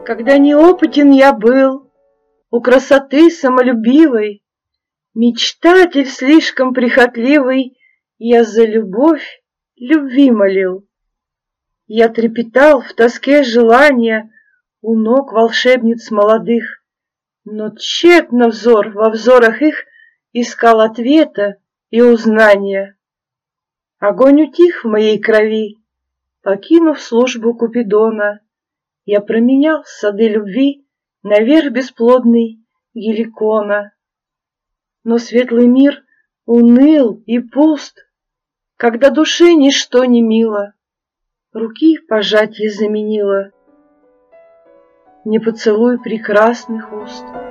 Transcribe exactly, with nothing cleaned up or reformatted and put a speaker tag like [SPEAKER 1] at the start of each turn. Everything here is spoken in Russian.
[SPEAKER 1] Когда неопытен я был, у красоты самолюбивой, мечтатель слишком прихотливый, я за любовь любви молил. Я трепетал в тоске желания у ног волшебниц молодых, но тщетно взор во взорах их искал ответа и узнания. Огонь утих в моей крови, покинув службу Купидона, я променял сады любви на верх бесплодный Геликона. Но светлый мир уныл и пуст, когда душе ничто не мило, руки пожатье заменило не поцелуй прекрасных уст.